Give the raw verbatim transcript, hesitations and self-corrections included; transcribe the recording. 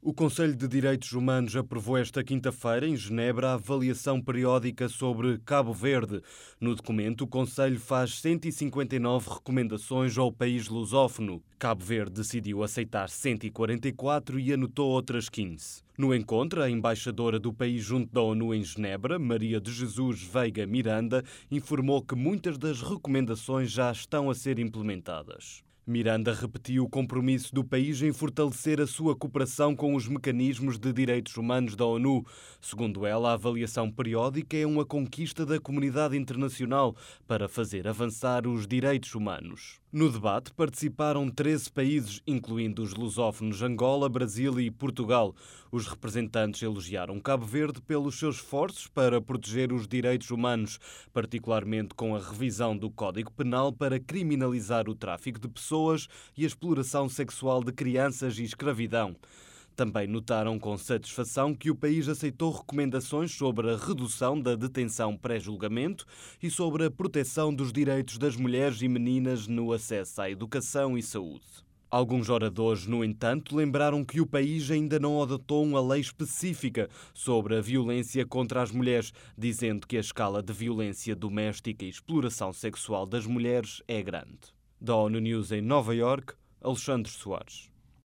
O Conselho de Direitos Humanos aprovou esta quinta-feira, em Genebra, a avaliação periódica sobre Cabo Verde. No documento, o Conselho faz cento e cinquenta e nove recomendações ao país lusófono. Cabo Verde decidiu aceitar cento e quarenta e quatro e anotou outras quinze. No encontro, a embaixadora do país junto da ONU em Genebra, Maria de Jesus Veiga Miranda, informou que muitas das recomendações já estão a ser implementadas. Miranda repetiu o compromisso do país em fortalecer a sua cooperação com os mecanismos de direitos humanos da ONU. Segundo ela, a avaliação periódica é uma conquista da comunidade internacional para fazer avançar os direitos humanos. No debate participaram treze países, incluindo os lusófonos Angola, Brasil e Portugal. Os representantes elogiaram Cabo Verde pelos seus esforços para proteger os direitos humanos, particularmente com a revisão do Código Penal para criminalizar o tráfico de pessoas e a exploração sexual de crianças e escravidão. Também notaram com satisfação que o país aceitou recomendações sobre a redução da detenção pré-julgamento e sobre a proteção dos direitos das mulheres e meninas no acesso à educação e saúde. Alguns oradores, no entanto, lembraram que o país ainda não adotou uma lei específica sobre a violência contra as mulheres, dizendo que a escala de violência doméstica e exploração sexual das mulheres é grande. Da ONU News em Nova Iorque, Alexandre Soares.